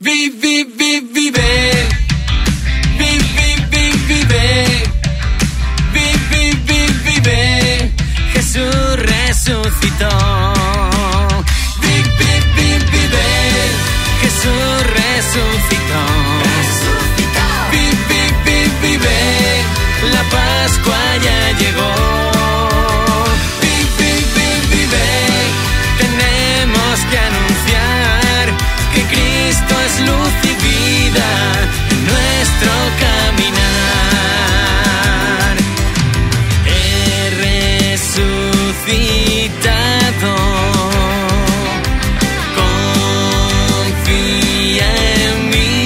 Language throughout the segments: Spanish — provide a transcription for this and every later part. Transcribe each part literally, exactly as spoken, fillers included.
Vive, vive, vive. Vive, vive, vive. Vive, vive, vive. Jesús resucitó. Vive, vive, vive. Jesús resucitó. Vive, vive, vive. La Pascua ya llegó. Vive, vive, vive. Tenemos que anunciar que Cristo es luz y vida en nuestro caminar. He resucitado. Confía en mí.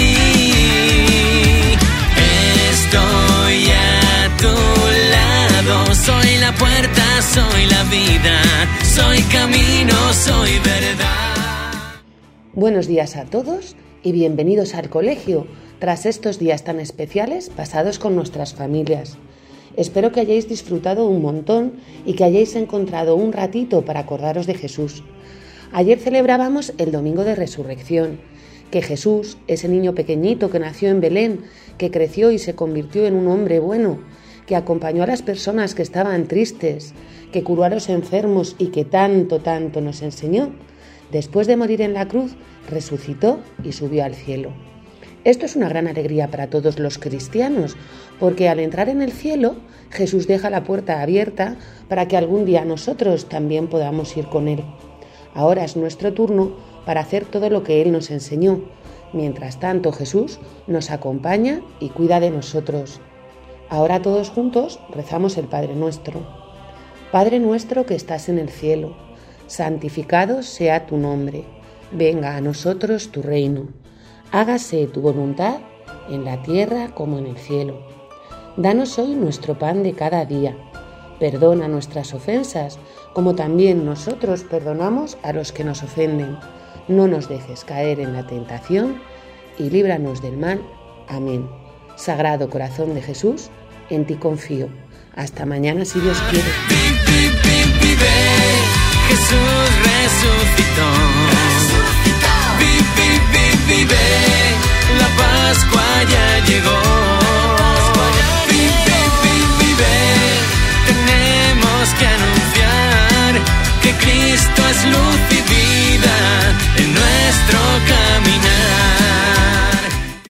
Estoy a tu lado. Soy la puerta, soy la vida. Soy camino, soy verdad. Buenos días a todos y bienvenidos al colegio tras estos días tan especiales pasados con nuestras familias. Espero que hayáis disfrutado un montón y que hayáis encontrado un ratito para acordaros de Jesús. Ayer celebrábamos el Domingo de Resurrección, que Jesús, ese niño pequeñito que nació en Belén, que creció y se convirtió en un hombre bueno, que acompañó a las personas que estaban tristes, que curó a los enfermos y que tanto, tanto nos enseñó. Después de morir en la cruz, resucitó y subió al cielo. Esto es una gran alegría para todos los cristianos, porque al entrar en el cielo, Jesús deja la puerta abierta para que algún día nosotros también podamos ir con Él. Ahora es nuestro turno para hacer todo lo que Él nos enseñó. Mientras tanto, Jesús nos acompaña y cuida de nosotros. Ahora todos juntos rezamos el Padre Nuestro. Padre nuestro que estás en el cielo, santificado sea tu nombre, venga a nosotros tu reino, hágase tu voluntad en la tierra como en el cielo. Danos hoy nuestro pan de cada día, perdona nuestras ofensas, como también nosotros perdonamos a los que nos ofenden. No nos dejes caer en la tentación y líbranos del mal. Amén. Sagrado corazón de Jesús, en ti confío. Hasta mañana si Dios quiere. Jesús resucitó. Resucitó. Vive, vive, vive. La Pascua ya llegó.